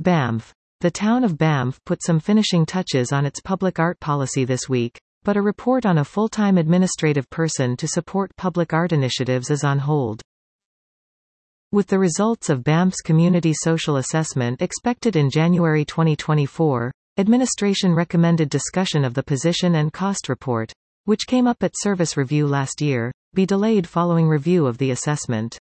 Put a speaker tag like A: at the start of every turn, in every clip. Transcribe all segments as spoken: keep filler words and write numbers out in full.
A: Banff. The town of Banff put some finishing touches on its public art policy this week, but a report on a full-time administrative person to support public art initiatives is on hold. With the results of Banff's Community Social Assessment expected in January twenty twenty-four, administration recommended discussion of the position and cost report, which came up at service review last year, be delayed following review of the assessment.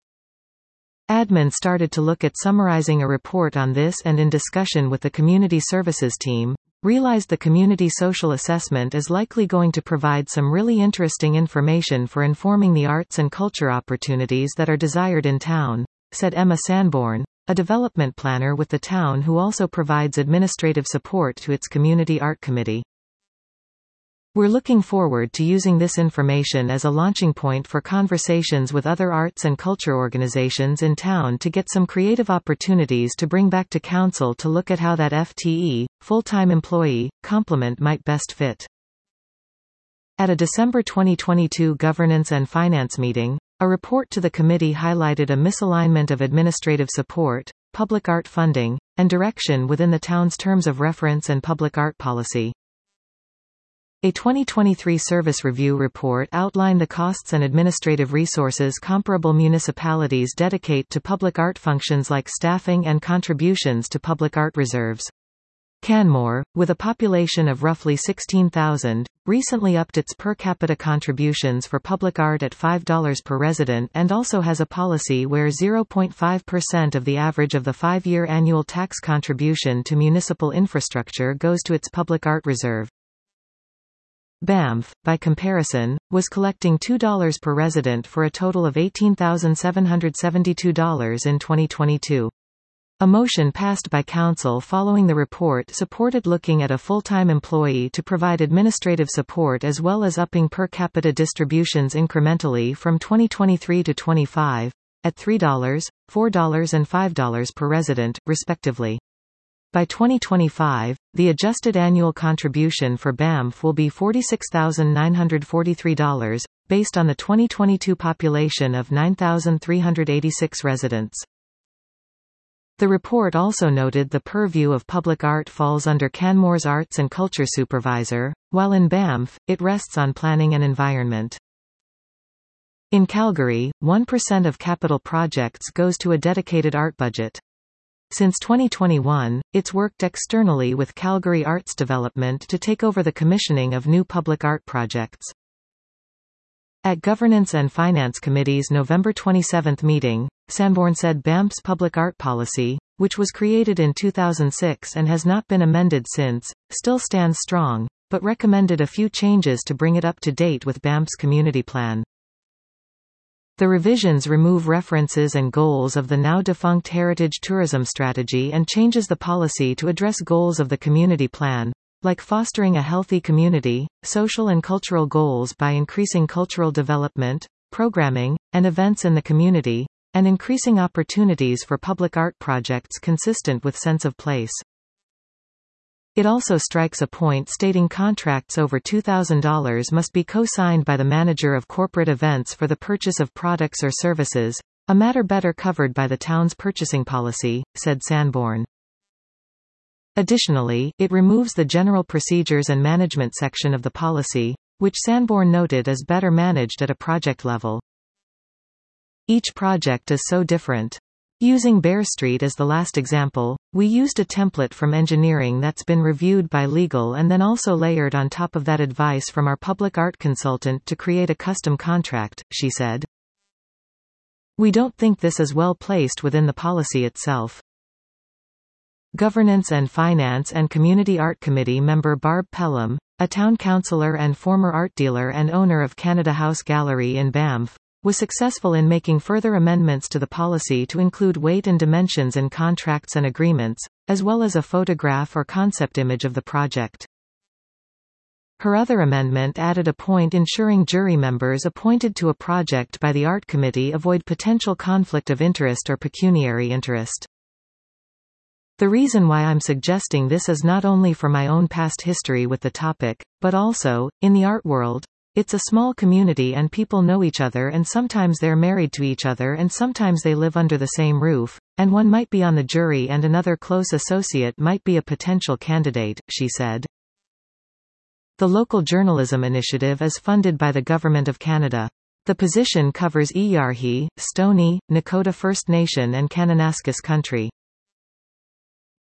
A: Admin started to look at summarizing a report on this and in discussion with the community services team, realized the community social assessment is likely going to provide some really interesting information for informing the arts and culture opportunities that are desired in town, said Emma Sanborn, a development planner with the town who also provides administrative support to its community art committee. We're looking forward to using this information as a launching point for conversations with other arts and culture organizations in town to get some creative opportunities to bring back to council to look at how that F T E, full-time employee, complement might best fit. At a December twenty twenty-two Governance and Finance meeting, a report to the committee highlighted a misalignment of administrative support, public art funding, and direction within the town's terms of reference and public art policy. A twenty twenty-three service review report outlined the costs and administrative resources comparable municipalities dedicate to public art functions like staffing and contributions to public art reserves. Canmore, with a population of roughly sixteen thousand, recently upped its per capita contributions for public art at five dollars per resident and also has a policy where zero point five percent of the average of the five-year annual tax contribution to municipal infrastructure goes to its public art reserve. Banff, by comparison, was collecting two dollars per resident for a total of eighteen thousand seven hundred seventy-two dollars in twenty twenty-two. A motion passed by council following the report supported looking at a full-time employee to provide administrative support as well as upping per capita distributions incrementally from twenty twenty-three to twenty-five, at three dollars, four dollars and five dollars per resident, respectively. By twenty twenty-five, the adjusted annual contribution for Banff will be forty-six thousand nine hundred forty-three dollars, based on the twenty twenty-two population of nine thousand three hundred eighty-six residents. The report also noted the purview of public art falls under Canmore's Arts and Culture Supervisor, while in Banff, it rests on Planning and Environment. In Calgary, one percent of capital projects goes to a dedicated art budget. Since twenty twenty-one, it's worked externally with Calgary Arts Development to take over the commissioning of new public art projects. At Governance and Finance Committee's November twenty-seventh meeting, Sanborn said Banff's public art policy, which was created in two thousand six and has not been amended since, still stands strong, but recommended a few changes to bring it up to date with Banff's community plan. The revisions remove references and goals of the now-defunct heritage tourism strategy and changes the policy to address goals of the community plan, like fostering a healthy community, social and cultural goals by increasing cultural development, programming, and events in the community, and increasing opportunities for public art projects consistent with sense of place. It also strikes a point stating contracts over two thousand dollars must be co-signed by the manager of corporate events for the purchase of products or services, a matter better covered by the town's purchasing policy, said Sanborn. Additionally, it removes the general procedures and management section of the policy, which Sanborn noted is better managed at a project level. Each project is so different. Using Bear Street as the last example, we used a template from engineering that's been reviewed by legal and then also layered on top of that advice from our public art consultant to create a custom contract, she said. We don't think this is well placed within the policy itself. Governance and Finance and Community Art Committee member Barb Pelham, a town councillor and former art dealer and owner of Canada House Gallery in Banff, was successful in making further amendments to the policy to include weight and dimensions in contracts and agreements, as well as a photograph or concept image of the project. Her other amendment added a point ensuring jury members appointed to a project by the Art Committee avoid potential conflict of interest or pecuniary interest. The reason why I'm suggesting this is not only for my own past history with the topic, but also, in the art world, It's a small community and people know each other and sometimes they're married to each other and sometimes they live under the same roof, and one might be on the jury and another close associate might be a potential candidate, she said. The Local Journalism Initiative is funded by the Government of Canada. The position covers Iyarhi, Stoney, Nakota First Nation and Kananaskis Country.